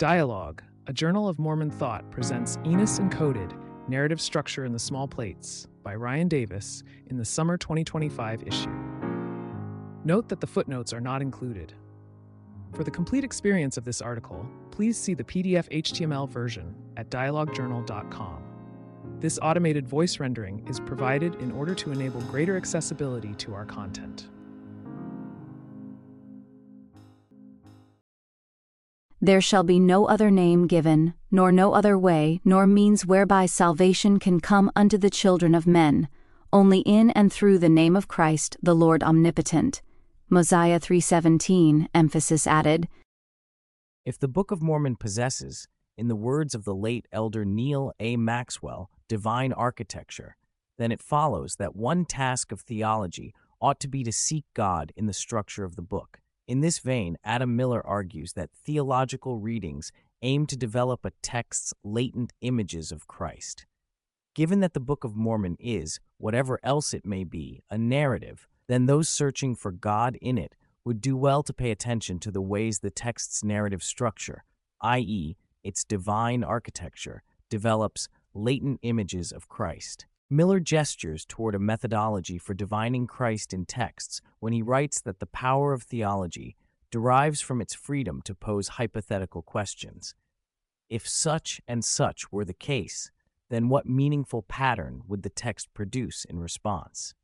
Dialogue, a Journal of Mormon Thought, presents Enos Encoded, Narrative Structure in the Small Plates by Ryan Davis in the summer 2025 issue. Note that the footnotes are not included. For the complete experience of this article, please see the PDF HTML version at dialoguejournal.com. This automated voice rendering is provided in order to enable greater accessibility to our content. There shall be no other name given, nor no other way, nor means whereby salvation can come unto the children of men, only in and through the name of Christ, the Lord Omnipotent. Mosiah 3:17, emphasis added. If the Book of Mormon possesses, in the words of the late Elder Neal A. Maxwell, divine architecture, then it follows that one task of theology ought to be to seek God in the structure of the book. In this vein, Adam Miller argues that theological readings aim to develop a text's latent images of Christ. Given that the Book of Mormon is, whatever else it may be, a narrative, then those searching for God in it would do well to pay attention to the ways the text's narrative structure, i.e., its divine architecture, develops latent images of Christ. Miller gestures toward a methodology for divining Christ in texts when he writes that the power of theology derives from its freedom to pose hypothetical questions. If such and such were the case, then what meaningful pattern would the text produce in response?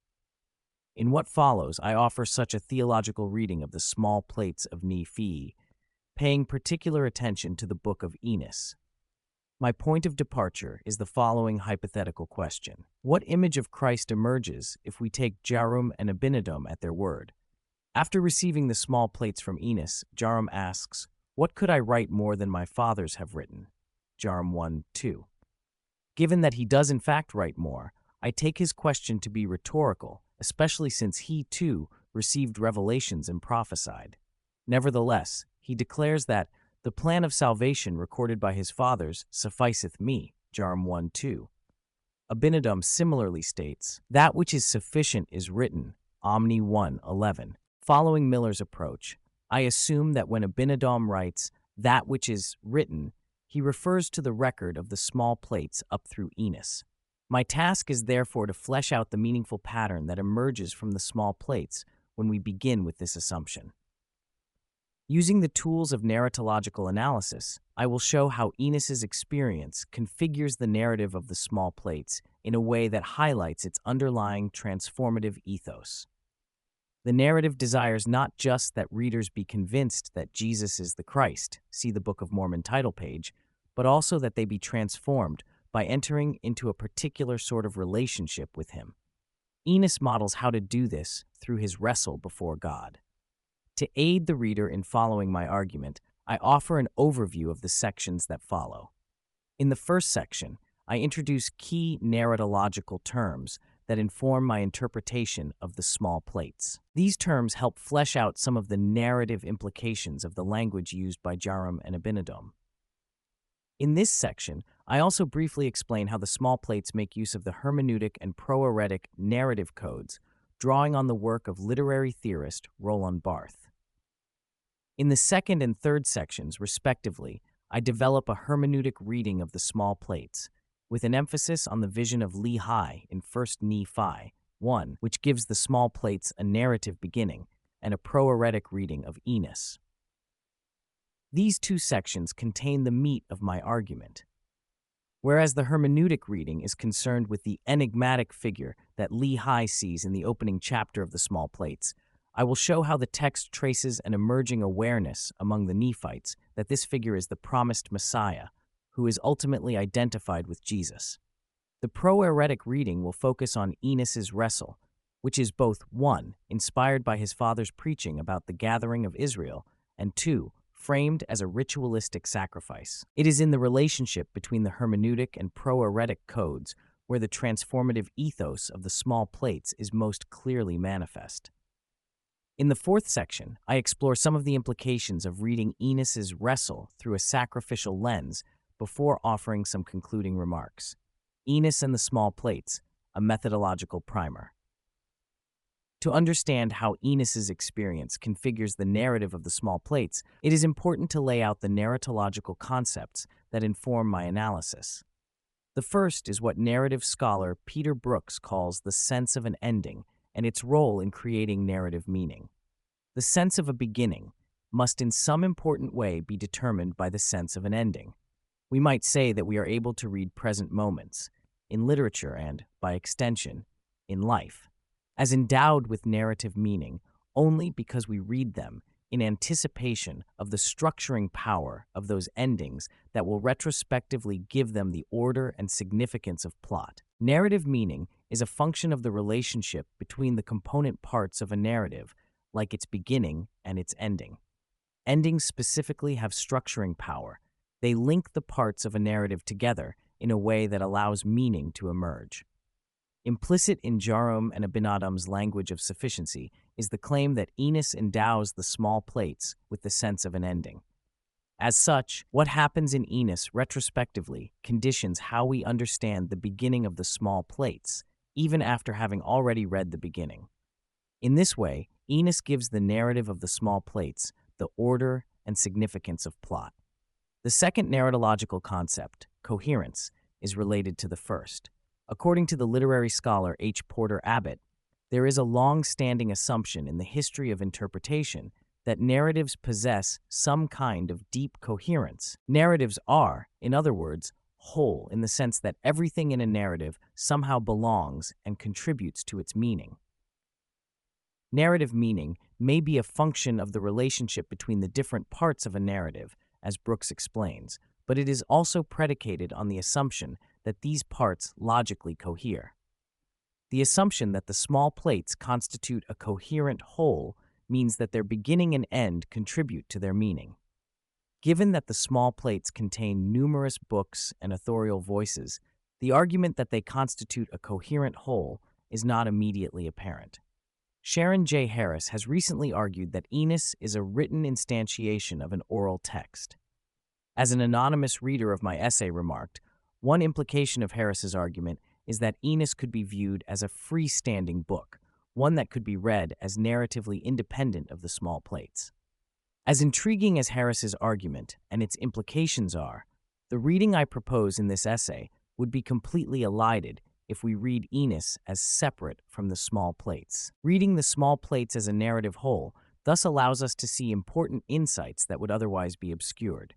In what follows, I offer such a theological reading of the small plates of Nephi, paying particular attention to the Book of Enos. My point of departure is the following hypothetical question. What image of Christ emerges if we take Jarum and Abinadom at their word? After receiving the small plates from Enos, Jarum asks, "What could I write more than my fathers have written?" Jarum 1:2. Given that he does in fact write more, I take his question to be rhetorical, especially since he, too, received revelations and prophesied. Nevertheless, he declares that the plan of salvation recorded by his fathers sufficeth me, Jarum 1:2. Abinadom similarly states, that which is sufficient is written, Omni 1:11. Following Miller's approach, I assume that when Abinadom writes, that which is written, he refers to the record of the small plates up through Enos. My task is therefore to flesh out the meaningful pattern that emerges from the small plates when we begin with this assumption. Using the tools of narratological analysis, I will show how Enos's experience configures the narrative of the small plates in a way that highlights its underlying transformative ethos. The narrative desires not just that readers be convinced that Jesus is the Christ, see the Book of Mormon title page, but also that they be transformed by entering into a particular sort of relationship with him. Enos models how to do this through his wrestle before God. To aid the reader in following my argument, I offer an overview of the sections that follow. In the first section, I introduce key narratological terms that inform my interpretation of the small plates. These terms help flesh out some of the narrative implications of the language used by Jarum and Abinadom. In this section, I also briefly explain how the small plates make use of the hermeneutic and proeretic narrative codes, drawing on the work of literary theorist Roland Barthes. In the second and third sections, respectively, I develop a hermeneutic reading of the small plates, with an emphasis on the vision of Lehi in 1 Nephi 1, which gives the small plates a narrative beginning, and a proeretic reading of Enos. These two sections contain the meat of my argument. Whereas the hermeneutic reading is concerned with the enigmatic figure that Lehi sees in the opening chapter of the small plates, I will show how the text traces an emerging awareness among the Nephites that this figure is the promised Messiah, who is ultimately identified with Jesus. The proeretic reading will focus on Enos's wrestle, which is both 1, inspired by his father's preaching about the gathering of Israel, and 2, framed as a ritualistic sacrifice. It is in the relationship between the hermeneutic and proeretic codes where the transformative ethos of the small plates is most clearly manifest. In the fourth section, I explore some of the implications of reading Enos's wrestle through a sacrificial lens before offering some concluding remarks. Enos and the small plates, a methodological primer. To understand how Enos's experience configures the narrative of the small plates, it is important to lay out the narratological concepts that inform my analysis. The first is what narrative scholar Peter Brooks calls the sense of an ending and its role in creating narrative meaning. The sense of a beginning must in some important way be determined by the sense of an ending. We might say that we are able to read present moments, in literature and, by extension, in life, as endowed with narrative meaning only because we read them in anticipation of the structuring power of those endings that will retrospectively give them the order and significance of plot. Narrative meaning is a function of the relationship between the component parts of a narrative, like its beginning and its ending. Endings specifically have structuring power. They link the parts of a narrative together in a way that allows meaning to emerge. Implicit in Jarom and Abinadab's language of sufficiency is the claim that Enos endows the small plates with the sense of an ending. As such, what happens in Enos retrospectively conditions how we understand the beginning of the small plates, even after having already read the beginning. In this way, Enos gives the narrative of the small plates the order and significance of plot. The second narratological concept, coherence, is related to the first. According to the literary scholar H. Porter Abbott, there is a long-standing assumption in the history of interpretation that narratives possess some kind of deep coherence. Narratives are, in other words, whole in the sense that everything in a narrative somehow belongs and contributes to its meaning. Narrative meaning may be a function of the relationship between the different parts of a narrative, as Brooks explains, but it is also predicated on the assumption that these parts logically cohere. The assumption that the small plates constitute a coherent whole means that their beginning and end contribute to their meaning. Given that the small plates contain numerous books and authorial voices, the argument that they constitute a coherent whole is not immediately apparent. Sharon J. Harris has recently argued that Enos is a written instantiation of an oral text. As an anonymous reader of my essay remarked, one implication of Harris's argument is that Enos could be viewed as a freestanding book, one that could be read as narratively independent of the small plates. As intriguing as Harris's argument and its implications are, the reading I propose in this essay would be completely elided if we read Enos as separate from the small plates. Reading the small plates as a narrative whole thus allows us to see important insights that would otherwise be obscured.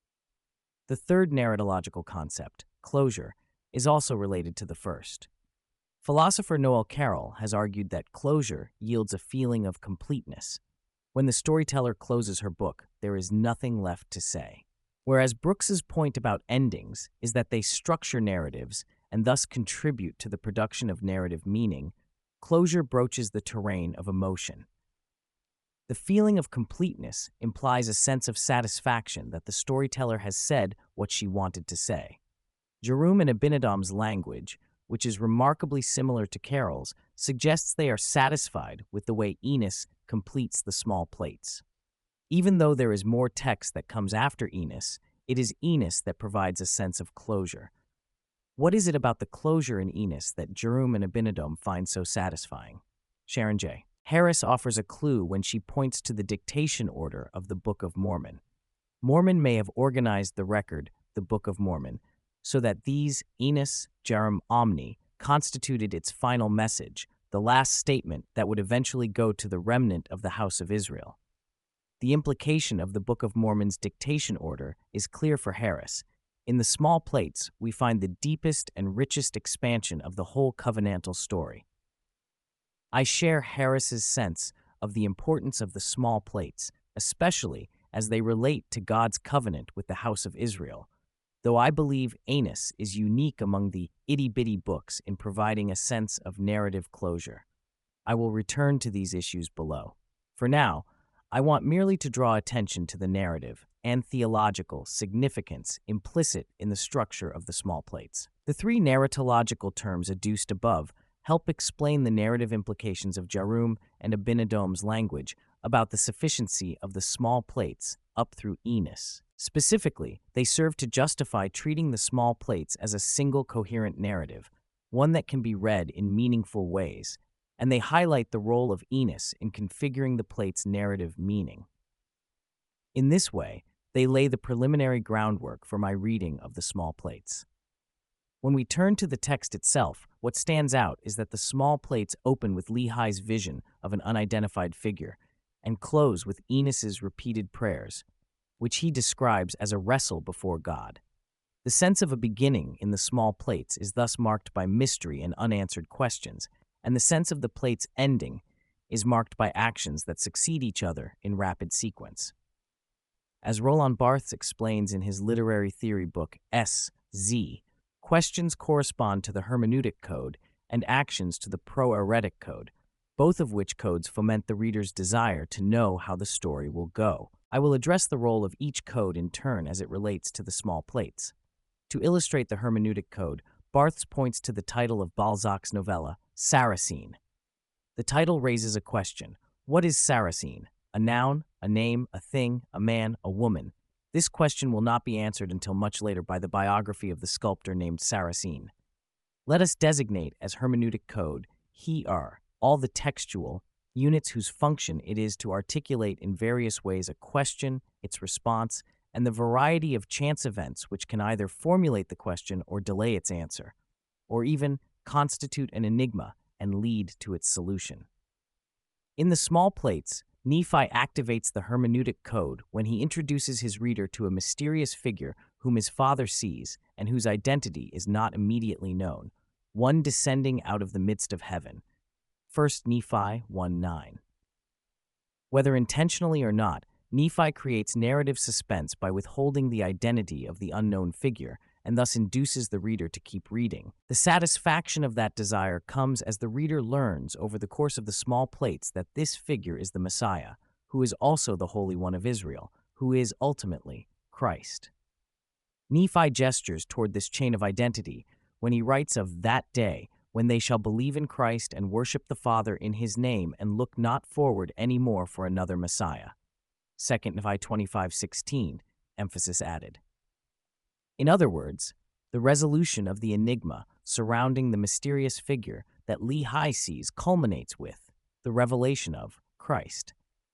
The third narratological concept, closure, is also related to the first. Philosopher Noel Carroll has argued that closure yields a feeling of completeness. When the storyteller closes her book, there is nothing left to say. Whereas Brooks's point about endings is that they structure narratives and thus contribute to the production of narrative meaning, closure broaches the terrain of emotion. The feeling of completeness implies a sense of satisfaction that the storyteller has said what she wanted to say. Jarom and Abinadab's language, which is remarkably similar to Carroll's, suggests they are satisfied with the way Enos completes the small plates. Even though there is more text that comes after Enos, it is Enos that provides a sense of closure. What is it about the closure in Enos that Jarom and Abinadab find so satisfying? Sharon J. Harris offers a clue when she points to the dictation order of the Book of Mormon. Mormon may have organized the record, the Book of Mormon, so that these Enos, Jarom, Omni constituted its final message, the last statement that would eventually go to the remnant of the house of Israel. The implication of the Book of Mormon's dictation order is clear for Harris. In the small plates, we find the deepest and richest expansion of the whole covenantal story. I share Harris's sense of the importance of the small plates, especially as they relate to God's covenant with the house of Israel, though I believe Enos is unique among the itty-bitty books in providing a sense of narrative closure. I will return to these issues below. For now, I want merely to draw attention to the narrative and theological significance implicit in the structure of the small plates. The three narratological terms adduced above help explain the narrative implications of Jarom and Abinadab's language about the sufficiency of the small plates up through Enos. Specifically, they serve to justify treating the small plates as a single coherent narrative, one that can be read in meaningful ways, and they highlight the role of Enos in configuring the plate's narrative meaning. In this way, they lay the preliminary groundwork for my reading of the small plates. When we turn to the text itself, what stands out is that the small plates open with Lehi's vision of an unidentified figure and close with Enos's repeated prayers, which he describes as a wrestle before God. The sense of a beginning in the small plates is thus marked by mystery and unanswered questions, and the sense of the plate's ending is marked by actions that succeed each other in rapid sequence. As Roland Barthes explains in his literary theory book S.Z., questions correspond to the hermeneutic code and actions to the proeretic code, both of which codes foment the reader's desire to know how the story will go. I will address the role of each code in turn as it relates to the small plates. To illustrate the hermeneutic code, Barthes points to the title of Balzac's novella, Sarrasine. The title raises a question. What is Sarrasine? A noun, a name, a thing, a man, a woman? This question will not be answered until much later by the biography of the sculptor named Sarrasine. Let us designate as hermeneutic code, he-er, all the textual units whose function it is to articulate in various ways a question, its response, and the variety of chance events which can either formulate the question or delay its answer, or even constitute an enigma and lead to its solution. In the small plates, Nephi activates the hermeneutic code when he introduces his reader to a mysterious figure whom his father sees and whose identity is not immediately known, one descending out of the midst of heaven. 1 Nephi 1:9. Whether intentionally or not, Nephi creates narrative suspense by withholding the identity of the unknown figure and thus induces the reader to keep reading. The satisfaction of that desire comes as the reader learns over the course of the small plates that this figure is the Messiah, who is also the Holy One of Israel, who is ultimately Christ. Nephi gestures toward this chain of identity when he writes of that day when they shall believe in Christ and worship the Father in his name and look not forward any more for another Messiah. 2 Nephi 25:16, emphasis added. In other words, the resolution of the enigma surrounding the mysterious figure that Lehi sees culminates with the revelation of Christ.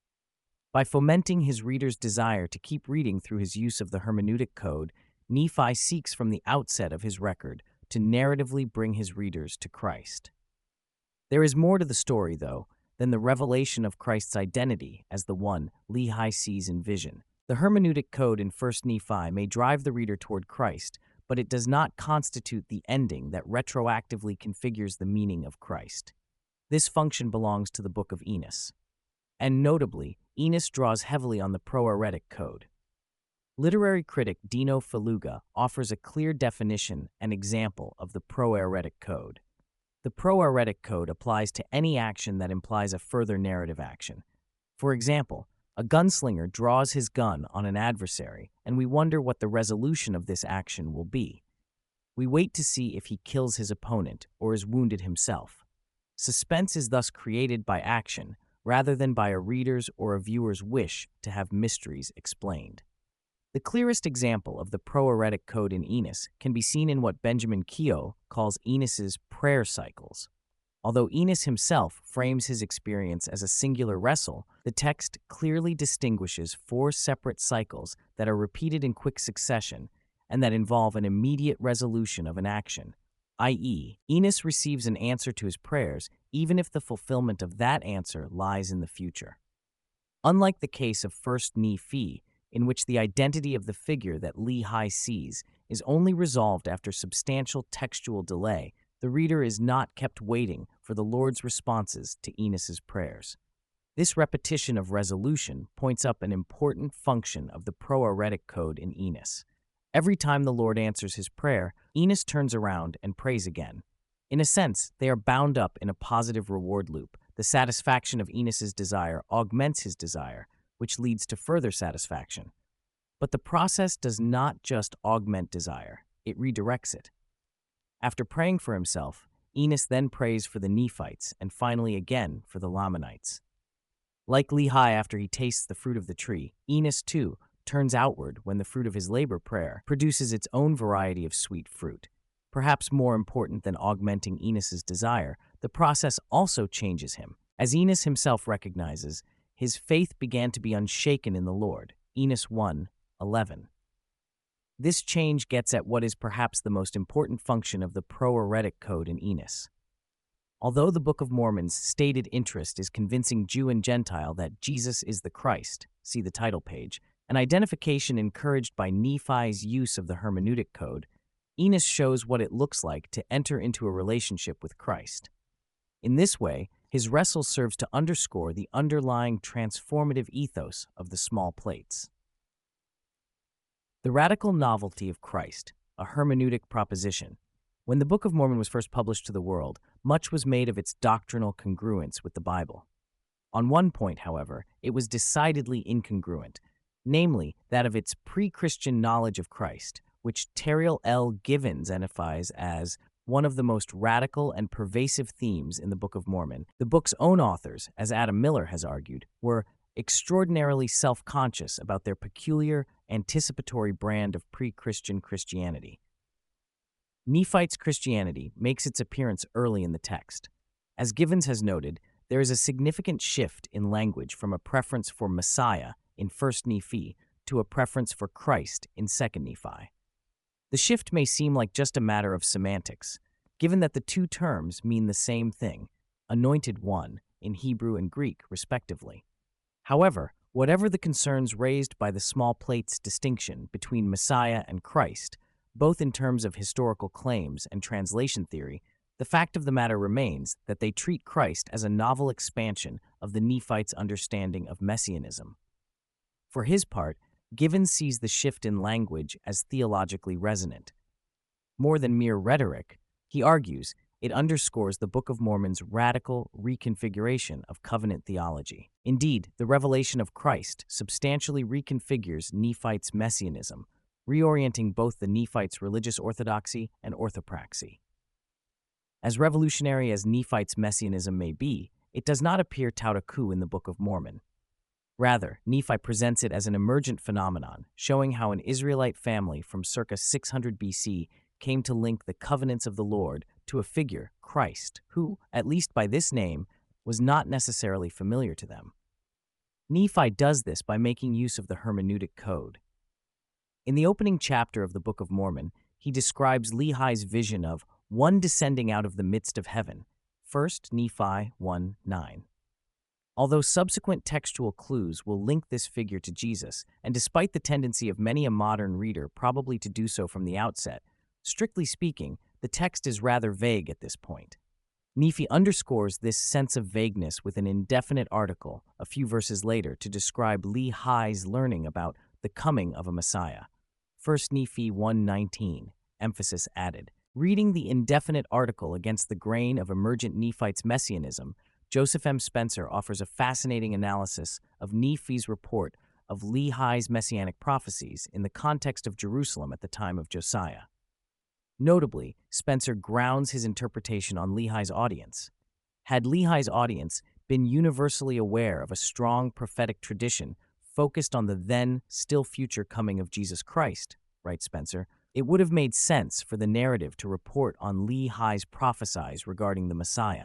By fomenting his reader's desire to keep reading through his use of the hermeneutic code, Nephi seeks from the outset of his record to narratively bring his readers to Christ. There is more to the story, though, than the revelation of Christ's identity as the one Lehi sees in vision. The hermeneutic code in 1 Nephi may drive the reader toward Christ, but it does not constitute the ending that retroactively configures the meaning of Christ. This function belongs to the Book of Enos. And notably, Enos draws heavily on the proeretic code. Literary critic Dino Faluga offers a clear definition and example of the proeretic code. The proeretic code applies to any action that implies a further narrative action. For example, a gunslinger draws his gun on an adversary, and we wonder what the resolution of this action will be. We wait to see if he kills his opponent or is wounded himself. Suspense is thus created by action, rather than by a reader's or a viewer's wish to have mysteries explained. The clearest example of the proeretic code in Enos can be seen in what Benjamin Keogh calls Enos's prayer cycles. Although Enos himself frames his experience as a singular wrestle, the text clearly distinguishes 4 separate cycles that are repeated in quick succession and that involve an immediate resolution of an action, i.e., Enos receives an answer to his prayers even if the fulfillment of that answer lies in the future. Unlike the case of 1 Nephi, in which the identity of the figure that Lehi sees is only resolved after substantial textual delay, the reader is not kept waiting for the Lord's responses to Enos's prayers. This repetition of resolution points up an important function of the proeretic code in Enos. Every time the Lord answers his prayer, Enos turns around and prays again. In a sense, they are bound up in a positive reward loop. The satisfaction of Enos's desire augments his desire, which leads to further satisfaction. But the process does not just augment desire, it redirects it. After praying for himself, Enos then prays for the Nephites and finally again for the Lamanites. Like Lehi after he tastes the fruit of the tree, Enos too turns outward when the fruit of his labor prayer produces its own variety of sweet fruit. Perhaps more important than augmenting Enos's desire, the process also changes him. As Enos himself recognizes, his faith began to be unshaken in the Lord. Enos 1:11. This change gets at what is perhaps the most important function of the Proeretic Code in Enos. Although the Book of Mormon's stated interest is convincing Jew and Gentile that Jesus is the Christ, see the title page, an identification encouraged by Nephi's use of the Hermeneutic Code, Enos shows what it looks like to enter into a relationship with Christ. In this way, his wrestle serves to underscore the underlying transformative ethos of the small plates. The radical novelty of Christ, a hermeneutic proposition. When the Book of Mormon was first published to the world, much was made of its doctrinal congruence with the Bible. On one point, however, it was decidedly incongruent, namely that of its pre-Christian knowledge of Christ, which Terrill L. Givens identifies as one of the most radical and pervasive themes in the Book of Mormon. The book's own authors, as Adam Miller has argued, were extraordinarily self-conscious about their peculiar, anticipatory brand of pre-Christian Christianity. Nephites' Christianity makes its appearance early in the text. As Givens has noted, there is a significant shift in language from a preference for Messiah in 1 Nephi to a preference for Christ in 2 Nephi. The shift may seem like just a matter of semantics, given that the two terms mean the same thing, anointed one, in Hebrew and Greek, respectively. However, whatever the concerns raised by the small plates distinction between Messiah and Christ, both in terms of historical claims and translation theory, the fact of the matter remains that they treat Christ as a novel expansion of the Nephites' understanding of messianism. For his part, Givens sees the shift in language as theologically resonant. More than mere rhetoric, he argues, it underscores the Book of Mormon's radical reconfiguration of covenant theology. Indeed, the revelation of Christ substantially reconfigures Nephites' messianism, reorienting both the Nephites' religious orthodoxy and orthopraxy. As revolutionary as Nephites' messianism may be, it does not appear tout à coup in the Book of Mormon. Rather, Nephi presents it as an emergent phenomenon, showing how an Israelite family from circa 600 BC came to link the covenants of the Lord to a figure, Christ, who, at least by this name, was not necessarily familiar to them. Nephi does this by making use of the Hermeneutic Code. In the opening chapter of the Book of Mormon, he describes Lehi's vision of one descending out of the midst of heaven, 1 Nephi 1:9. Although subsequent textual clues will link this figure to Jesus, and despite the tendency of many a modern reader probably to do so from the outset, strictly speaking, the text is rather vague at this point. Nephi underscores this sense of vagueness with an indefinite article a few verses later to describe Lehi's learning about the coming of a Messiah. 1 Nephi 1:19, emphasis added. Reading the indefinite article against the grain of emergent Nephites' messianism, Joseph M. Spencer offers a fascinating analysis of Nephi's report of Lehi's messianic prophecies in the context of Jerusalem at the time of Josiah. Notably, Spencer grounds his interpretation on Lehi's audience. Had Lehi's audience been universally aware of a strong prophetic tradition focused on the then still future coming of Jesus Christ, writes Spencer, it would have made sense for the narrative to report on Lehi's prophecies regarding the Messiah.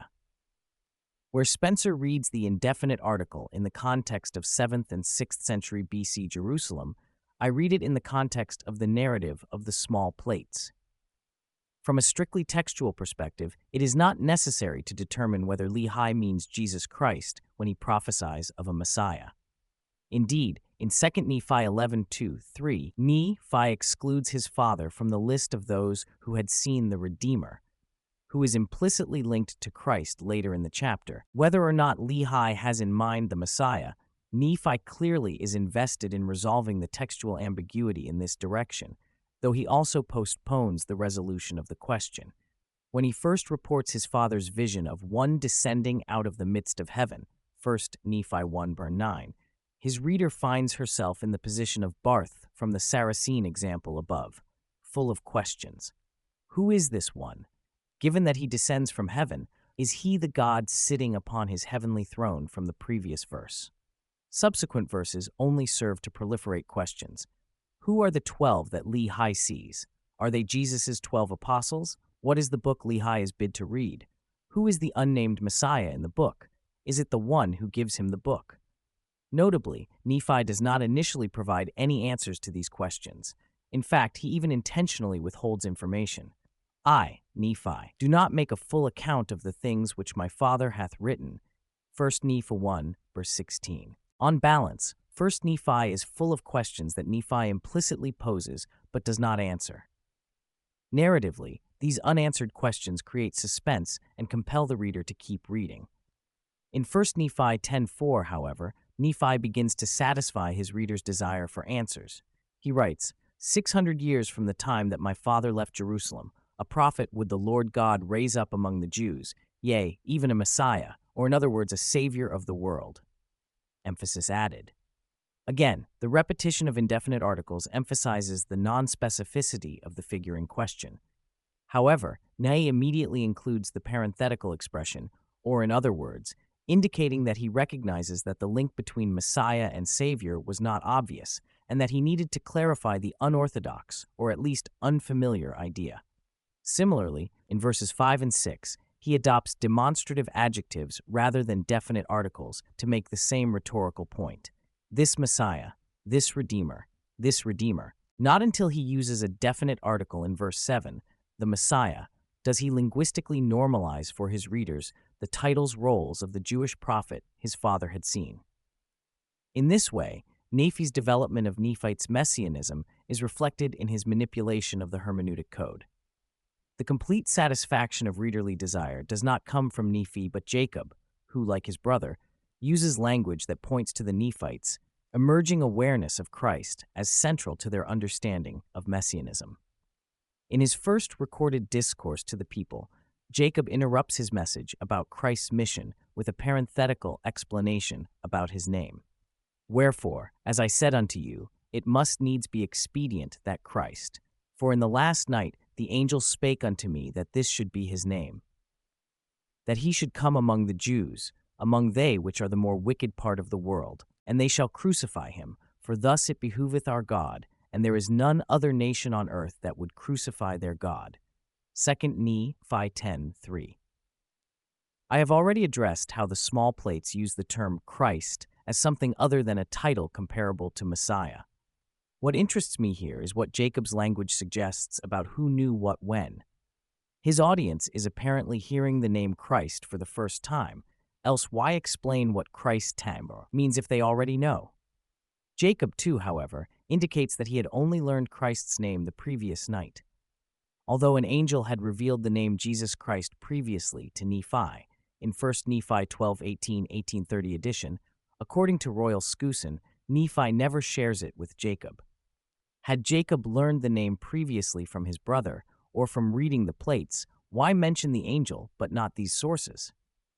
Where Spencer reads the indefinite article in the context of 7th and 6th century BC Jerusalem, I read it in the context of the narrative of the small plates. From a strictly textual perspective, it is not necessary to determine whether Lehi means Jesus Christ when he prophesies of a Messiah. Indeed, in 2 Nephi 11:2-3, Nephi excludes his father from the list of those who had seen the Redeemer, who is implicitly linked to Christ later in the chapter. Whether or not Lehi has in mind the Messiah, Nephi clearly is invested in resolving the textual ambiguity in this direction, though he also postpones the resolution of the question. When he first reports his father's vision of one descending out of the midst of heaven, 1 Nephi 1:9, his reader finds herself in the position of Barth from the Saracen example above, full of questions. Who is this one? Given that he descends from heaven, is he the God sitting upon his heavenly throne from the previous verse? Subsequent verses only serve to proliferate questions. Who are the 12 that Lehi sees? Are they Jesus' 12 apostles? What is the book Lehi is bid to read? Who is the unnamed Messiah in the book? Is it the one who gives him the book? Notably, Nephi does not initially provide any answers to these questions. In fact, he even intentionally withholds information. I, Nephi, do not make a full account of the things which my father hath written. 1 Nephi 1, verse 16. On balance, 1 Nephi is full of questions that Nephi implicitly poses but does not answer. Narratively, these unanswered questions create suspense and compel the reader to keep reading. In 1 Nephi 10:4, however, Nephi begins to satisfy his reader's desire for answers. He writes, 600 years from the time that my father left Jerusalem, a prophet would the Lord God raise up among the Jews, yea, even a Messiah, or in other words, a Savior of the world. Emphasis added. Again, the repetition of indefinite articles emphasizes the non-specificity of the figure in question. However, Nahé immediately includes the parenthetical expression, or in other words, indicating that he recognizes that the link between Messiah and Savior was not obvious, and that he needed to clarify the unorthodox, or at least unfamiliar, idea. Similarly, in verses 5 and 6, he adopts demonstrative adjectives rather than definite articles to make the same rhetorical point. This Messiah, this Redeemer, this Redeemer. Not until he uses a definite article in verse 7, the Messiah, does he linguistically normalize for his readers the titles roles of the Jewish prophet his father had seen. In this way, Nephi's development of Nephite's messianism is reflected in his manipulation of the hermeneutic code. The complete satisfaction of readerly desire does not come from Nephi but Jacob, who, like his brother, uses language that points to the Nephites' emerging awareness of Christ as central to their understanding of messianism. In his first recorded discourse to the people, Jacob interrupts his message about Christ's mission with a parenthetical explanation about his name. Wherefore, as I said unto you, it must needs be expedient that Christ, for in the last night the angel spake unto me that this should be his name, that he should come among the Jews, among they which are the more wicked part of the world, and they shall crucify him, for thus it behooveth our God, and there is none other nation on earth that would crucify their God. 2 Nephi 10:3. I have already addressed how the small plates use the term Christ as something other than a title comparable to Messiah. What interests me here is what Jacob's language suggests about who knew what when. His audience is apparently hearing the name Christ for the first time, else why explain what Christ timbre means if they already know? Jacob, too, however, indicates that he had only learned Christ's name the previous night. Although an angel had revealed the name Jesus Christ previously to Nephi, in 1 Nephi 12:18, 1830 edition, according to Royal Skousen, Nephi never shares it with Jacob. Had Jacob learned the name previously from his brother, or from reading the plates, why mention the angel but not these sources?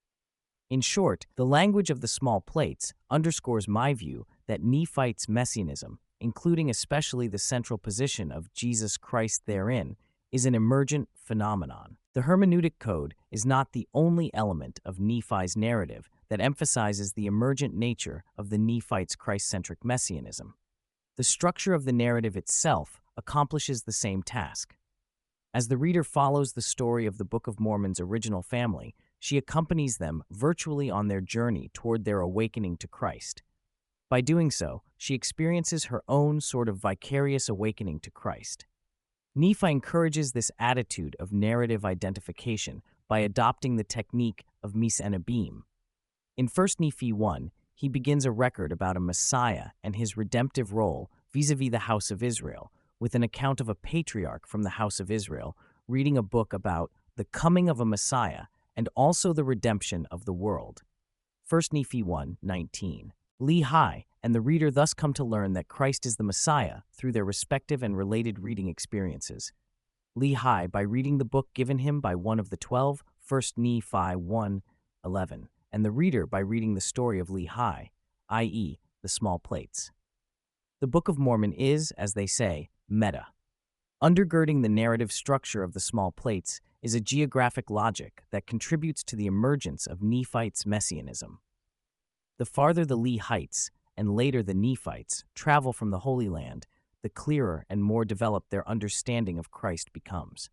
In short, the language of the small plates underscores my view that Nephite's messianism, including especially the central position of Jesus Christ therein, is an emergent phenomenon. The hermeneutic code is not the only element of Nephi's narrative that emphasizes the emergent nature of the Nephite's Christ-centric messianism. The structure of the narrative itself accomplishes the same task. As the reader follows the story of the Book of Mormon's original family, she accompanies them virtually on their journey toward their awakening to Christ. By doing so, she experiences her own sort of vicarious awakening to Christ. Nephi encourages this attitude of narrative identification by adopting the technique of Mis Enabim. In 1 Nephi 1, he begins a record about a Messiah and his redemptive role vis-a-vis the house of Israel, with an account of a patriarch from the house of Israel reading a book about the coming of a Messiah and also the redemption of the world. 1 Nephi 1:19. Lehi and the reader thus come to learn that Christ is the Messiah through their respective and related reading experiences. Lehi by reading the book given him by one of the 12, 1 Nephi 1:11, and the reader by reading the story of Lehi, i.e., the small plates. The Book of Mormon is, as they say, meta. Undergirding the narrative structure of the small plates is a geographic logic that contributes to the emergence of Nephite's messianism. The farther the Lehites, and later the Nephites, travel from the Holy Land, the clearer and more developed their understanding of Christ becomes.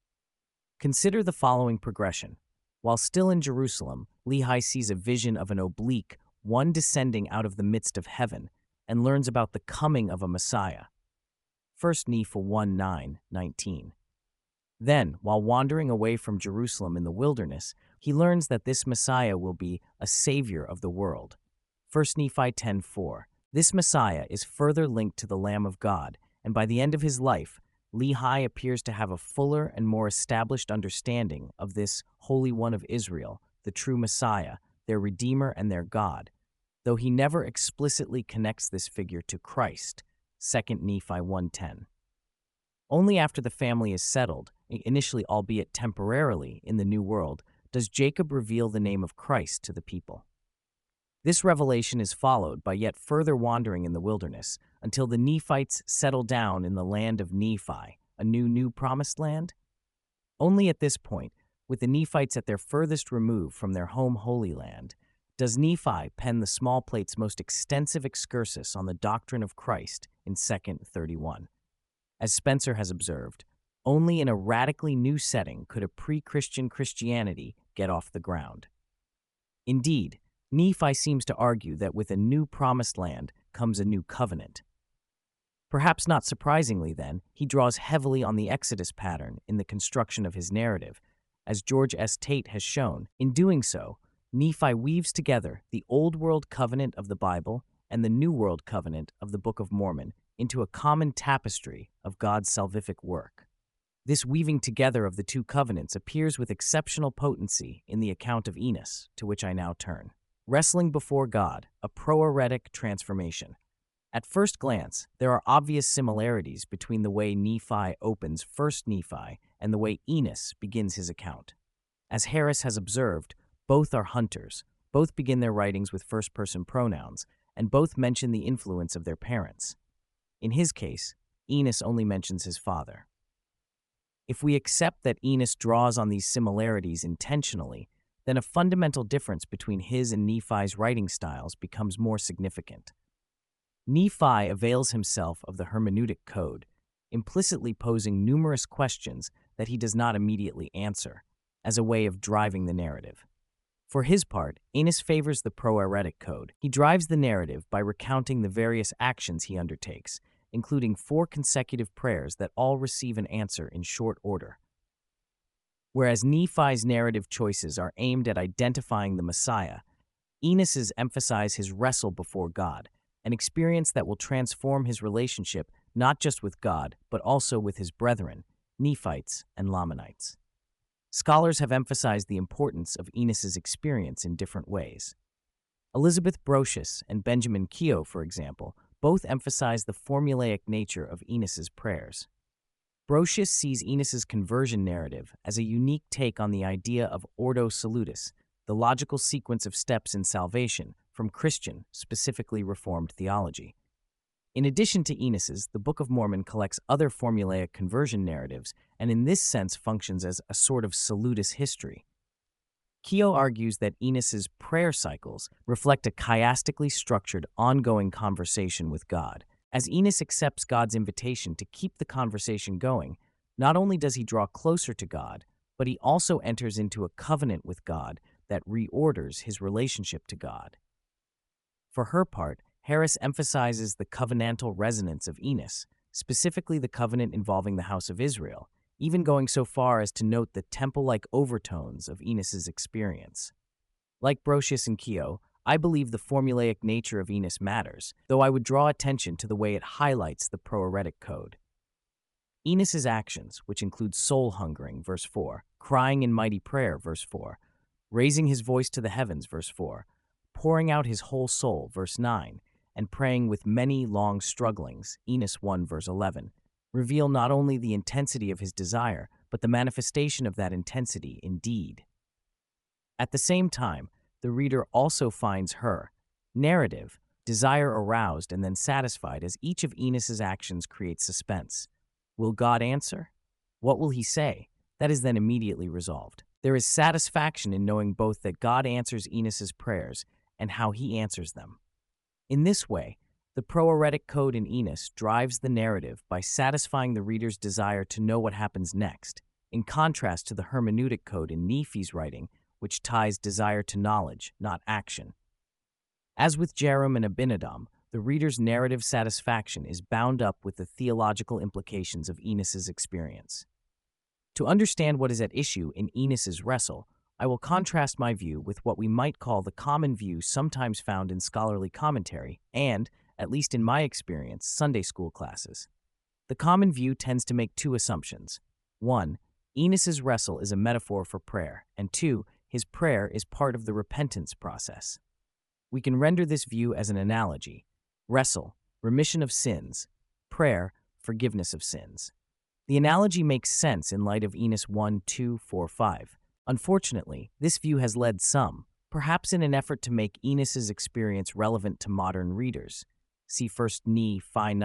Consider the following progression. While still in Jerusalem, Lehi sees a vision of an oblique, one descending out of the midst of heaven, and learns about the coming of a Messiah. 1 Nephi 1:9-19. Then, while wandering away from Jerusalem in the wilderness, he learns that this Messiah will be a savior of the world. 1 Nephi 10:4. This Messiah is further linked to the Lamb of God, and by the end of his life, Lehi appears to have a fuller and more established understanding of this Holy One of Israel, the true Messiah, their Redeemer and their God, though he never explicitly connects this figure to Christ. 2 Nephi 1:10. Only after the family is settled, initially albeit temporarily, in the New World, does Jacob reveal the name of Christ to the people. This revelation is followed by yet further wandering in the wilderness until the Nephites settle down in the land of Nephi, a new promised land. Only at this point, with the Nephites at their furthest remove from their home Holy Land, does Nephi pen the small plate's most extensive excursus on the doctrine of Christ in 2 31. As Spencer has observed, only in a radically new setting could a pre-Christian Christianity get off the ground. Indeed, Nephi seems to argue that with a new promised land comes a new covenant. Perhaps not surprisingly, then, he draws heavily on the Exodus pattern in the construction of his narrative. As George S. Tate has shown, in doing so, Nephi weaves together the Old World covenant of the Bible and the New World covenant of the Book of Mormon into a common tapestry of God's salvific work. This weaving together of the two covenants appears with exceptional potency in the account of Enos, to which I now turn. Wrestling before God, a proeretic transformation. At first glance, there are obvious similarities between the way Nephi opens 1 Nephi and the way Enos begins his account. As Harris has observed, both are hunters, both begin their writings with first-person pronouns, and both mention the influence of their parents. In his case, Enos only mentions his father. If we accept that Enos draws on these similarities intentionally, then a fundamental difference between his and Nephi's writing styles becomes more significant. Nephi avails himself of the hermeneutic code, implicitly posing numerous questions that he does not immediately answer, as a way of driving the narrative. For his part, Enos favors the proeretic code. He drives the narrative by recounting the various actions he undertakes, including 4 consecutive prayers that all receive an answer in short order. Whereas Nephi's narrative choices are aimed at identifying the Messiah, Enos's emphasize his wrestle before God, an experience that will transform his relationship not just with God, but also with his brethren, Nephites and Lamanites. Scholars have emphasized the importance of Enos's experience in different ways. Elizabeth Brocious and Benjamin Keogh, for example, both emphasize the formulaic nature of Enos's prayers. Brocious sees Enos's conversion narrative as a unique take on the idea of Ordo Salutis, the logical sequence of steps in salvation from Christian, specifically Reformed theology. In addition to Enos's, the Book of Mormon collects other formulaic conversion narratives and in this sense functions as a sort of Salutis history. Keogh argues that Enos's prayer cycles reflect a chiastically structured, ongoing conversation with God. As Enos accepts God's invitation to keep the conversation going, not only does he draw closer to God, but he also enters into a covenant with God that reorders his relationship to God. For her part, Harris emphasizes the covenantal resonance of Enos, specifically the covenant involving the house of Israel, even going so far as to note the temple-like overtones of Enos's experience. Like Brocious and Keogh, I believe the formulaic nature of Enos matters, though I would draw attention to the way it highlights the proeretic code. Enos's actions, which include soul-hungering, verse 4, crying in mighty prayer, verse 4, raising his voice to the heavens, verse 4, pouring out his whole soul, verse 9, and praying with many long strugglings, Enos 1, verse 11, reveal not only the intensity of his desire, but the manifestation of that intensity in deed. At the same time, the reader also finds her narrative, desire aroused and then satisfied as each of Enos's actions creates suspense. Will God answer? What will he say? That is then immediately resolved. There is satisfaction in knowing both that God answers Enos's prayers and how he answers them. In this way, The proeretic code in Enos drives the narrative by satisfying the reader's desire to know what happens next, in contrast to the hermeneutic code in Nephi's writing, which ties desire to knowledge, not action. As with Jerem and Abinadom, the reader's narrative satisfaction is bound up with the theological implications of Enos's experience. To understand what is at issue in Enos's wrestle, I will contrast my view with what we might call the common view sometimes found in scholarly commentary and, at least in my experience, Sunday school classes. The common view tends to make two assumptions. 1. Enos's wrestle is a metaphor for prayer, and 2. His prayer is part of the repentance process. We can render this view as an analogy. Wrestle, remission of sins. Prayer, forgiveness of sins. The analogy makes sense in light of Enos 1, 2, 4, 5. Unfortunately, this view has led some, perhaps in an effort to make Enos's experience relevant to modern readers, see 1 Nephi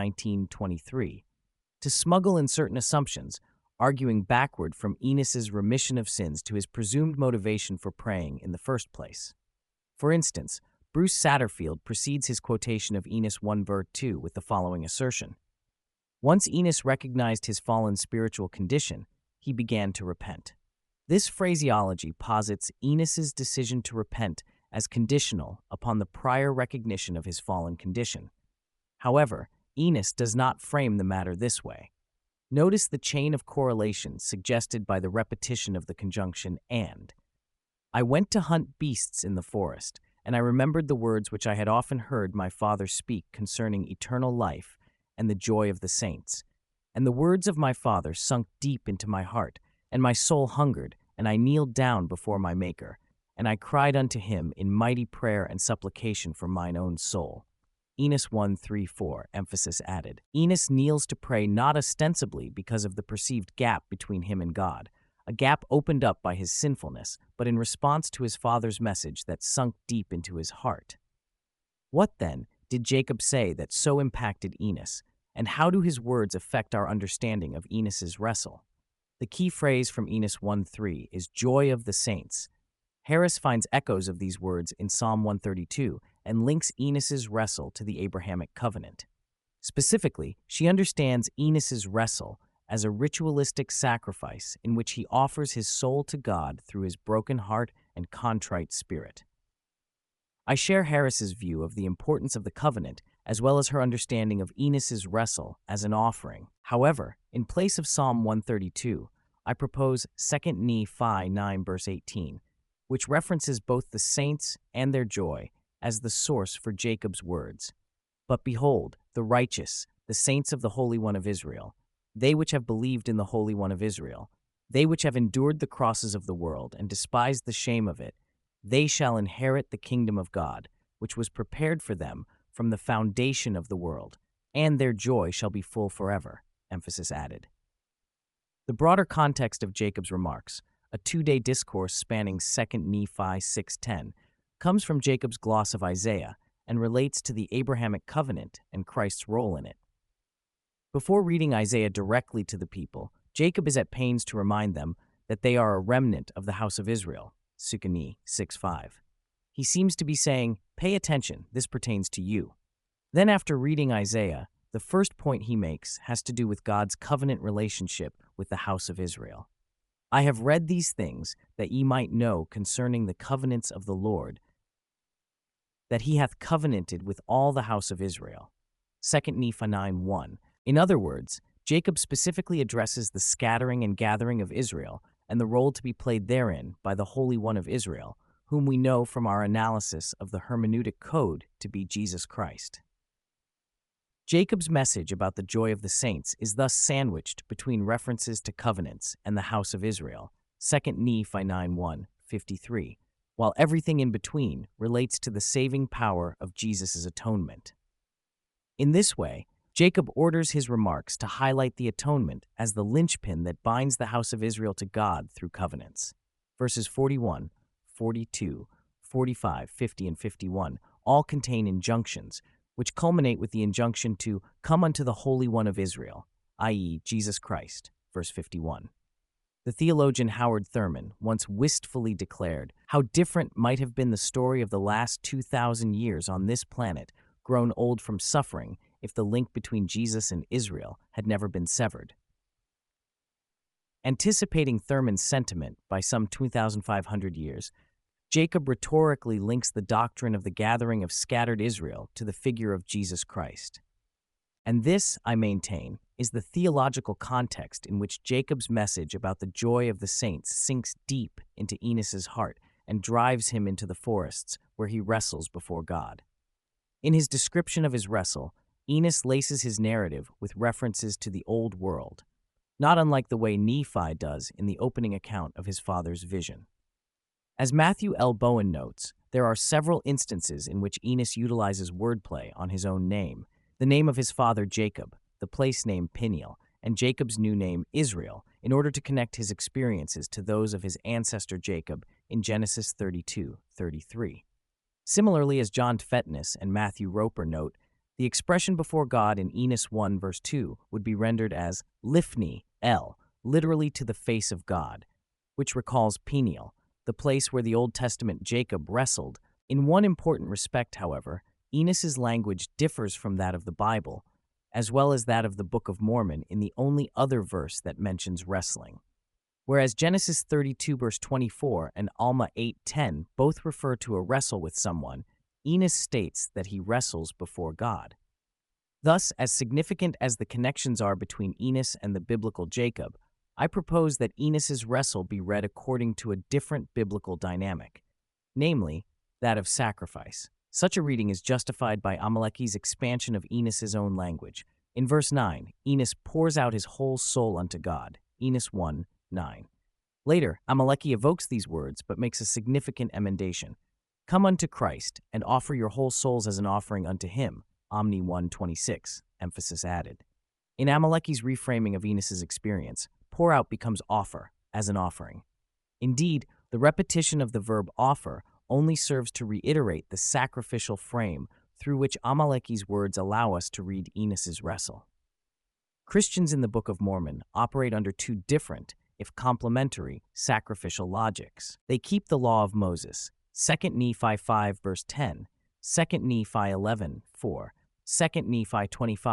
19:23, to smuggle in certain assumptions, arguing backward from Enos's remission of sins to his presumed motivation for praying in the first place. For instance, Bruce Satterfield precedes his quotation of Enos 1 verse 2 with the following assertion. Once Enos recognized his fallen spiritual condition, he began to repent. This phraseology posits Enos's decision to repent as conditional upon the prior recognition of his fallen condition. However, Enos does not frame the matter this way. Notice the chain of correlation suggested by the repetition of the conjunction and. I went to hunt beasts in the forest, and I remembered the words which I had often heard my father speak concerning eternal life and the joy of the saints. And the words of my father sunk deep into my heart, and my soul hungered, and I kneeled down before my Maker, and I cried unto him in mighty prayer and supplication for mine own soul. Enos 1:3-4, emphasis added. Enos kneels to pray not ostensibly because of the perceived gap between him and God, a gap opened up by his sinfulness, but in response to his father's message that sunk deep into his heart. What, then, did Jacob say that so impacted Enos, and how do his words affect our understanding of Enos's wrestle? The key phrase from Enos 1:3 is joy of the saints. Harris finds echoes of these words in Psalm 132 and links Enos's wrestle to the Abrahamic covenant. Specifically, she understands Enos's wrestle as a ritualistic sacrifice in which he offers his soul to God through his broken heart and contrite spirit. I share Harris's view of the importance of the covenant as well as her understanding of Enos's wrestle as an offering. However, in place of Psalm 132, I propose 2 Nephi 9 verse 18, which references both the saints and their joy as the source for Jacob's words. But behold, the righteous, the saints of the Holy One of Israel, they which have believed in the Holy One of Israel, they which have endured the crosses of the world and despised the shame of it, they shall inherit the kingdom of God, which was prepared for them from the foundation of the world, and their joy shall be full forever, emphasis added. The broader context of Jacob's remarks, a two-day discourse spanning 2 Nephi 6:10, comes from Jacob's gloss of Isaiah and relates to the Abrahamic covenant and Christ's role in it. Before reading Isaiah directly to the people, Jacob is at pains to remind them that they are a remnant of the house of Israel, 2 6:5. He seems to be saying, pay attention, this pertains to you. Then after reading Isaiah, the first point he makes has to do with God's covenant relationship with the house of Israel. I have read these things that ye might know concerning the covenants of the Lord, that he hath covenanted with all the house of Israel. 2 Nephi 9:1. In other words, Jacob specifically addresses the scattering and gathering of Israel and the role to be played therein by the Holy One of Israel, whom we know from our analysis of the hermeneutic code to be Jesus Christ. Jacob's message about the joy of the saints is thus sandwiched between references to covenants and the house of Israel, 2 Nephi 9:1-53, while everything in between relates to the saving power of Jesus' atonement. In this way, Jacob orders his remarks to highlight the atonement as the linchpin that binds the house of Israel to God through covenants. Verses 41, 42, 45, 50, and 51 all contain injunctions, which culminate with the injunction to come unto the Holy One of Israel, i.e., Jesus Christ, verse 51. The theologian Howard Thurman once wistfully declared how different might have been the story of the last 2,000 years on this planet grown old from suffering if the link between Jesus and Israel had never been severed. Anticipating Thurman's sentiment by some 2,500 years, Jacob rhetorically links the doctrine of the gathering of scattered Israel to the figure of Jesus Christ. And this, I maintain, is the theological context in which Jacob's message about the joy of the saints sinks deep into Enos's heart and drives him into the forests where he wrestles before God. In his description of his wrestle, Enos laces his narrative with references to the old world, not unlike the way Nephi does in the opening account of his father's vision. As Matthew L. Bowen notes, there are several instances in which Enos utilizes wordplay on his own name, the name of his father Jacob, the place name Peniel, and Jacob's new name Israel, in order to connect his experiences to those of his ancestor Jacob in Genesis 32:33. Similarly, as John Tfetnes and Matthew Roper note, the expression before God in Enos 1 verse 2 would be rendered as Lifni El, literally to the face of God, which recalls Peniel, the place where the Old Testament Jacob wrestled. In one important respect, however, Enos's language differs from that of the Bible, as well as that of the Book of Mormon in the only other verse that mentions wrestling. Whereas Genesis 32 verse 24 and Alma 8:10 both refer to a wrestle with someone, Enos states that he wrestles before God. Thus, as significant as the connections are between Enos and the biblical Jacob, I propose that Enos's wrestle be read according to a different biblical dynamic, namely, that of sacrifice. Such a reading is justified by Amaleki's expansion of Enos's own language. In verse 9, Enos pours out his whole soul unto God, Enos 1:9. Later, Amaleki evokes these words but makes a significant emendation. Come unto Christ, and offer your whole souls as an offering unto him, Omni 1:26, emphasis added. In Amaleki's reframing of Enos's experience, pour out becomes offer, as an offering. Indeed, the repetition of the verb offer only serves to reiterate the sacrificial frame through which Amaleki's words allow us to read Enos's wrestle. Christians in the Book of Mormon operate under two different, if complementary, sacrificial logics. They keep the law of Moses, 2 Nephi 5 verse 10, 2 Nephi 11:4, 2 Nephi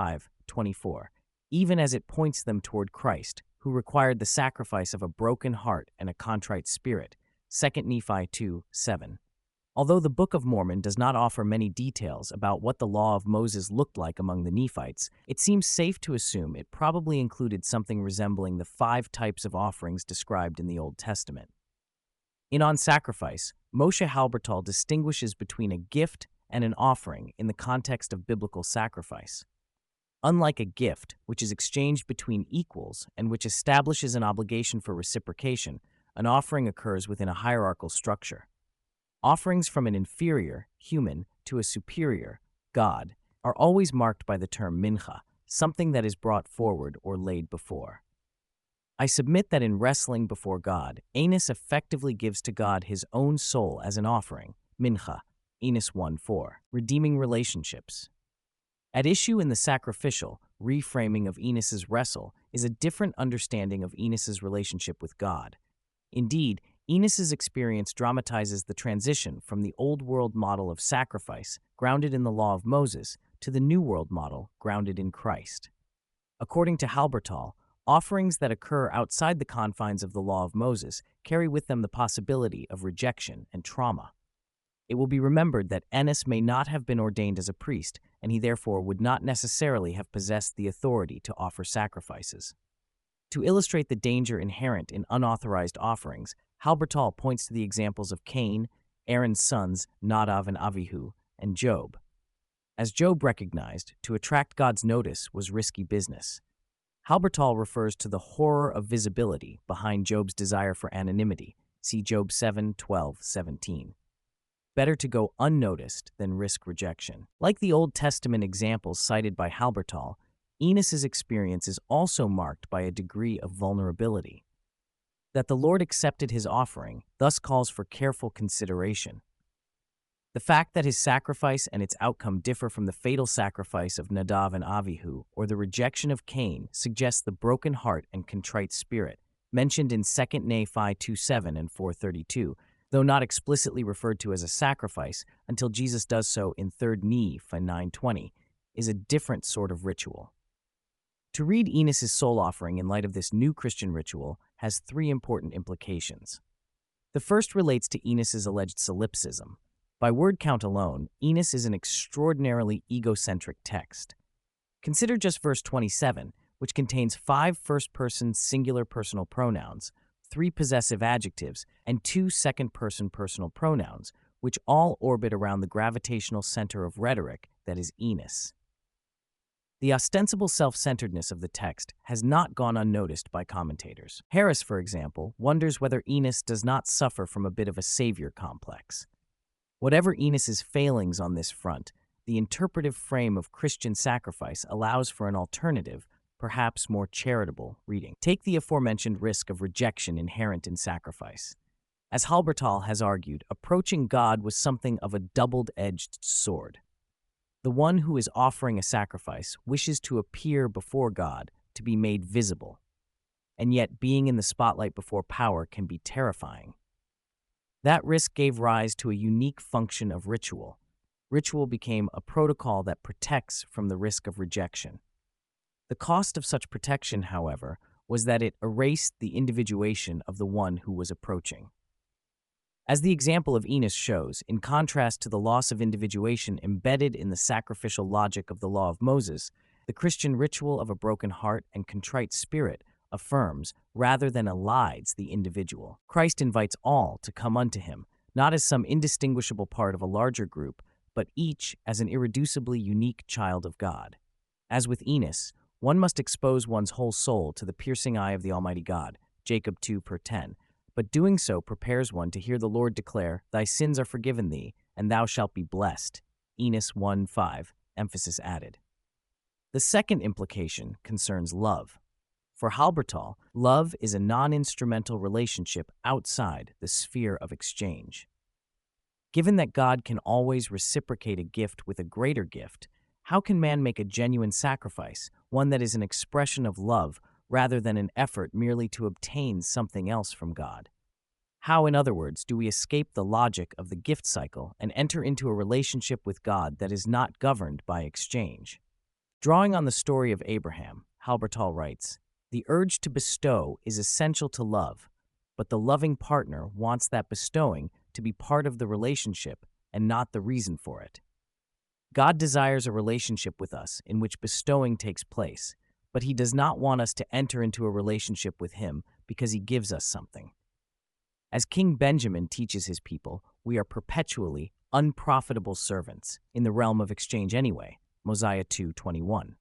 25:24, even as it points them toward Christ, who required the sacrifice of a broken heart and a contrite spirit, 2 Nephi 2:7. Although the Book of Mormon does not offer many details about what the law of Moses looked like among the Nephites, it seems safe to assume it probably included something resembling the 5 types of offerings described in the Old Testament. In On Sacrifice, Moshe Halbertal distinguishes between a gift and an offering in the context of biblical sacrifice. Unlike a gift, which is exchanged between equals and which establishes an obligation for reciprocation, an offering occurs within a hierarchical structure. Offerings from an inferior, human, to a superior, God, are always marked by the term mincha, something that is brought forward or laid before. I submit that in wrestling before God, Enos effectively gives to God his own soul as an offering, mincha, Enos 1:4, redeeming relationships. At issue in the sacrificial, reframing of Enos's wrestle is a different understanding of Enos's relationship with God. Indeed, Enos's experience dramatizes the transition from the Old World model of sacrifice, grounded in the law of Moses, to the New World model, grounded in Christ. According to Halbertal, offerings that occur outside the confines of the law of Moses carry with them the possibility of rejection and trauma. It will be remembered that Enos may not have been ordained as a priest, and he therefore would not necessarily have possessed the authority to offer sacrifices. To illustrate the danger inherent in unauthorized offerings, Halbertal points to the examples of Cain, Aaron's sons, Nadav and Avihu, and Job. As Job recognized, to attract God's notice was risky business. Halbertal refers to the horror of visibility behind Job's desire for anonymity. See Job 7:12-17. Better to go unnoticed than risk rejection. Like the Old Testament examples cited by Halbertal, Enos's experience is also marked by a degree of vulnerability. That the Lord accepted his offering thus calls for careful consideration. The fact that his sacrifice and its outcome differ from the fatal sacrifice of Nadav and Avihu, or the rejection of Cain, suggests the broken heart and contrite spirit, mentioned in 2 Nephi 2:7 and 4:32, though not explicitly referred to as a sacrifice until Jesus does so in 3 Nephi 9:20, is a different sort of ritual. To read Enos's soul offering in light of this new Christian ritual has 3 important implications. The first relates to Enos's alleged solipsism. By word count alone, Enos is an extraordinarily egocentric text. Consider just verse 27, which contains 5 first-person singular personal pronouns, 3 possessive adjectives, and 2 second-person personal pronouns, which all orbit around the gravitational center of rhetoric that is Enos. The ostensible self-centeredness of the text has not gone unnoticed by commentators. Harris, for example, wonders whether Enos does not suffer from a bit of a savior complex. Whatever Enos's failings on this front, the interpretive frame of Christian sacrifice allows for an alternative, perhaps more charitable, reading. Take the aforementioned risk of rejection inherent in sacrifice. As Halbertal has argued, approaching God was something of a double-edged sword. The one who is offering a sacrifice wishes to appear before God, to be made visible. And yet being in the spotlight before power can be terrifying. That risk gave rise to a unique function of ritual. Ritual became a protocol that protects from the risk of rejection. The cost of such protection, however, was that it erased the individuation of the one who was approaching. As the example of Enos shows, in contrast to the loss of individuation embedded in the sacrificial logic of the law of Moses, the Christian ritual of a broken heart and contrite spirit affirms, rather than elides, the individual. Christ invites all to come unto him, not as some indistinguishable part of a larger group, but each as an irreducibly unique child of God. As with Enos, one must expose one's whole soul to the piercing eye of the Almighty God, Jacob 2:10, but doing so prepares one to hear the Lord declare, "Thy sins are forgiven thee, and thou shalt be blessed." Enos 1:5, emphasis added. The second implication concerns love. For Halbertal, love is a non-instrumental relationship outside the sphere of exchange. Given that God can always reciprocate a gift with a greater gift, how can man make a genuine sacrifice, one that is an expression of love rather than an effort merely to obtain something else from God? How, in other words, do we escape the logic of the gift cycle and enter into a relationship with God that is not governed by exchange? Drawing on the story of Abraham, Halbertal writes, "The urge to bestow is essential to love, but the loving partner wants that bestowing to be part of the relationship and not the reason for it. God desires a relationship with us in which bestowing takes place, but he does not want us to enter into a relationship with him because he gives us something. As King Benjamin teaches his people, we are perpetually unprofitable servants in the realm of exchange anyway, Mosiah 2:21.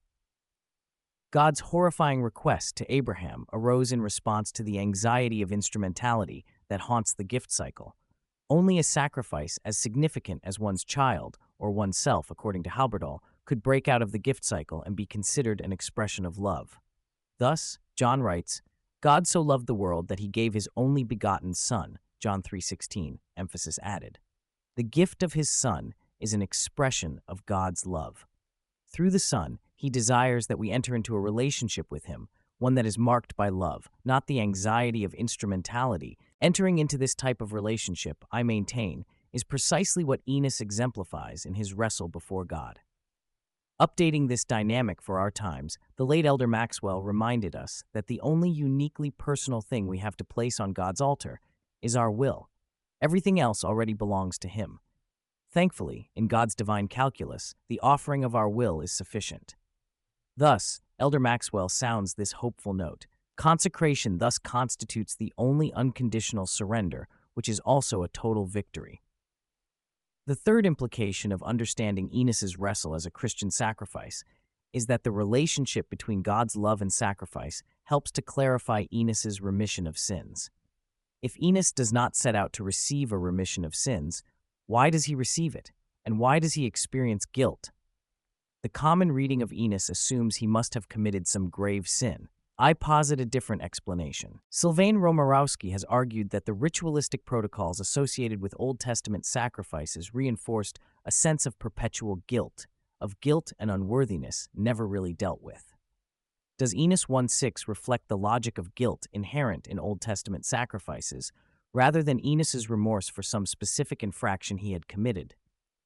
God's horrifying request to Abraham arose in response to the anxiety of instrumentality that haunts the gift cycle. Only a sacrifice as significant as one's child, or oneself, according to Halbertal, could break out of the gift cycle and be considered an expression of love. Thus, John writes, "God so loved the world that he gave his only begotten Son," John 3:16, emphasis added. The gift of his Son is an expression of God's love. Through the Son, he desires that we enter into a relationship with him, one that is marked by love, not the anxiety of instrumentality. Entering into this type of relationship, I maintain, is precisely what Enos exemplifies in his wrestle before God. Updating this dynamic for our times, the late Elder Maxwell reminded us that the only uniquely personal thing we have to place on God's altar is our will. Everything else already belongs to him. Thankfully, in God's divine calculus, the offering of our will is sufficient. Thus, Elder Maxwell sounds this hopeful note. Consecration thus constitutes the only unconditional surrender, which is also a total victory. The third implication of understanding Enos's wrestle as a Christian sacrifice is that the relationship between God's love and sacrifice helps to clarify Enos's remission of sins. If Enos does not set out to receive a remission of sins, why does he receive it, and why does he experience guilt? The common reading of Enos assumes he must have committed some grave sin. I posit a different explanation. Sylvain Romarowski has argued that the ritualistic protocols associated with Old Testament sacrifices reinforced a sense of perpetual guilt, and unworthiness never really dealt with. Does Enos 1:6 reflect the logic of guilt inherent in Old Testament sacrifices, rather than Enos's remorse for some specific infraction he had committed.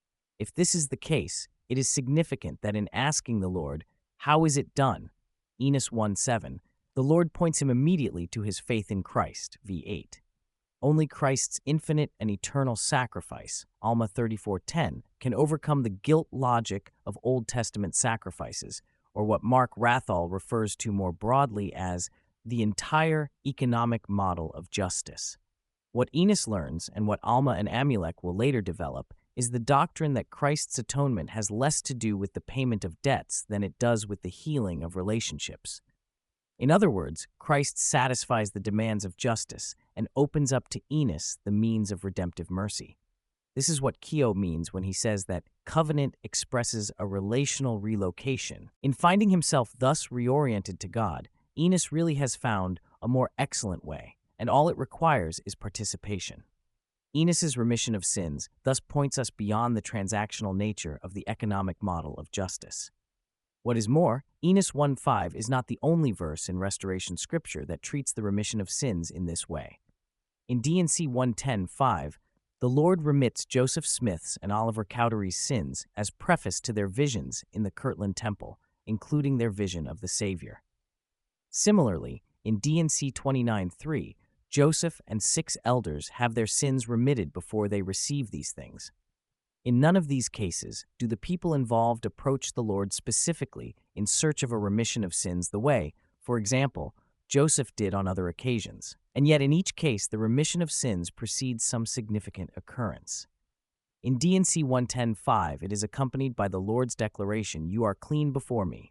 If this is the case, it is significant that in asking the Lord, "How is it done?" Enos 1:7, the Lord points him immediately to his faith in Christ, v8. Only Christ's infinite and eternal sacrifice, Alma 34:10, can overcome the guilt logic of Old Testament sacrifices, or what Mark Rathall refers to more broadly as the entire economic model of justice. What Enos learns, and what Alma and Amulek will later develop, is the doctrine that Christ's atonement has less to do with the payment of debts than it does with the healing of relationships. In other words, Christ satisfies the demands of justice and opens up to Enos the means of redemptive mercy. This is what Keogh means when he says that covenant expresses a relational relocation. In finding himself thus reoriented to God, Enos really has found a more excellent way, and all it requires is participation. Enos's remission of sins thus points us beyond the transactional nature of the economic model of justice. What is more, Enos 1:5 is not the only verse in Restoration Scripture that treats the remission of sins in this way. In D&C 110:5, the Lord remits Joseph Smith's and Oliver Cowdery's sins as preface to their visions in the Kirtland Temple, including their vision of the Savior. Similarly, in D&C 29:3, Joseph and 6 elders have their sins remitted before they receive these things. In none of these cases do the people involved approach the Lord specifically in search of a remission of sins the way, for example, Joseph did on other occasions. And yet in each case, the remission of sins precedes some significant occurrence. In D&C 110:5, it is accompanied by the Lord's declaration, "You are clean before me."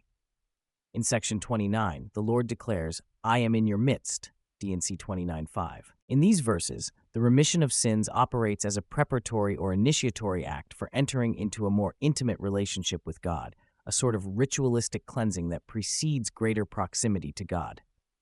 In section 29, the Lord declares, "I am in your midst," D&C 29:5. In these verses, the remission of sins operates as a preparatory or initiatory act for entering into a more intimate relationship with God, a sort of ritualistic cleansing that precedes greater proximity to God.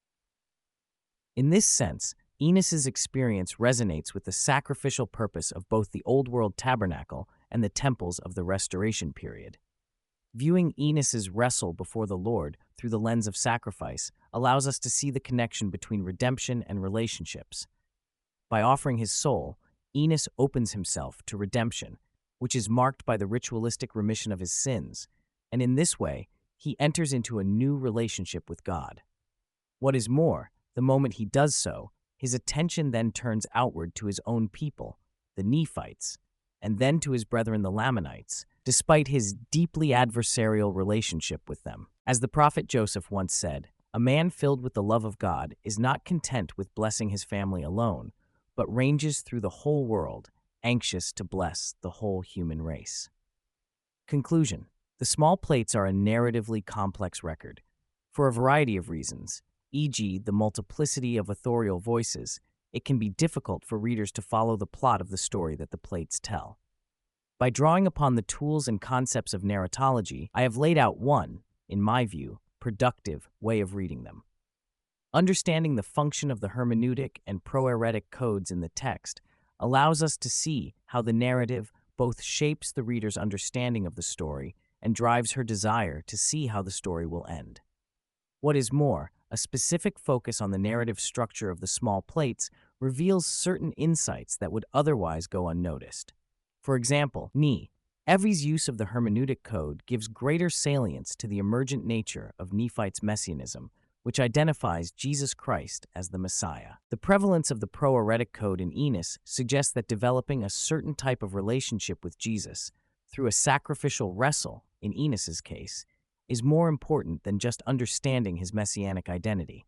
In this sense, Enos's experience resonates with the sacrificial purpose of both the Old World tabernacle and the temples of the Restoration period. Viewing Enos's wrestle before the Lord through the lens of sacrifice allows us to see the connection between redemption and relationships. By offering his soul, Enos opens himself to redemption, which is marked by the ritualistic remission of his sins, and in this way, he enters into a new relationship with God. What is more, the moment he does so, his attention then turns outward to his own people, the Nephites, and then to his brethren the Lamanites, despite his deeply adversarial relationship with them. As the prophet Joseph once said, "A man filled with the love of God is not content with blessing his family alone, but ranges through the whole world, anxious to bless the whole human race." Conclusion: the small plates are a narratively complex record. For a variety of reasons, e.g. the multiplicity of authorial voices, it can be difficult for readers to follow the plot of the story that the plates tell. By drawing upon the tools and concepts of narratology, I have laid out one, in my view, productive way of reading them. Understanding the function of the hermeneutic and proeretic codes in the text allows us to see how the narrative both shapes the reader's understanding of the story and drives her desire to see how the story will end. What is more, a specific focus on the narrative structure of the small plates reveals certain insights that would otherwise go unnoticed. For example, Evie's use of the hermeneutic code gives greater salience to the emergent nature of Nephites' messianism, which identifies Jesus Christ as the Messiah. The prevalence of the proeretic code in Enos suggests that developing a certain type of relationship with Jesus through a sacrificial wrestle, in Enos's case, is more important than just understanding his messianic identity.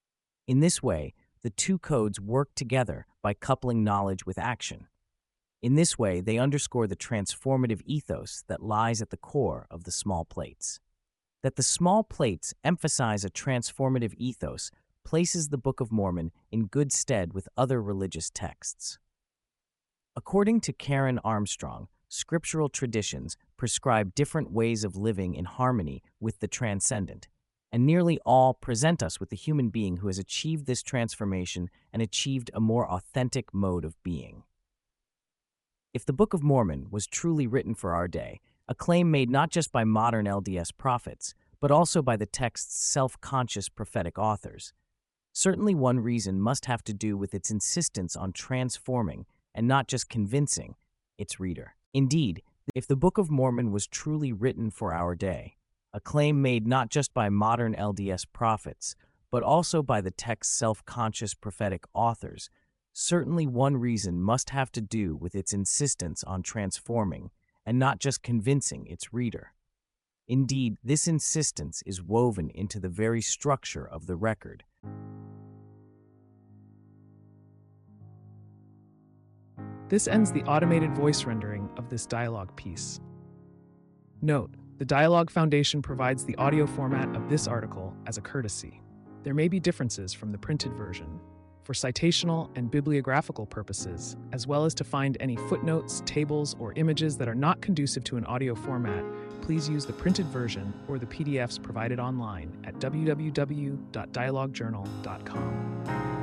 In this way, the two codes work together by coupling knowledge with action. In this way, they underscore the transformative ethos that lies at the core of the small plates. That the small plates emphasize a transformative ethos places the Book of Mormon in good stead with other religious texts. According to Karen Armstrong, scriptural traditions prescribe different ways of living in harmony with the transcendent, and nearly all present us with the human being who has achieved this transformation and achieved a more authentic mode of being. If the Book of Mormon was truly written for our day, a claim made not just by modern LDS prophets, but also by the text's self-conscious prophetic authors, Certainly one reason must have to do with its insistence on transforming, and not just convincing, its reader. Indeed, if the Book of Mormon was truly written for our day, a claim made not just by modern LDS prophets, but also by the text's self-conscious prophetic authors, certainly one reason must have to do with its insistence on transforming, and not just convincing, its reader. Indeed, this insistence is woven into the very structure of the record. This ends the automated voice rendering of this dialogue piece. Note, the Dialogue Foundation provides the audio format of this article as a courtesy. There may be differences from the printed version. For citational and bibliographical purposes, as well as to find any footnotes, tables, or images that are not conducive to an audio format, please use the printed version or the PDFs provided online at www.dialoguejournal.com.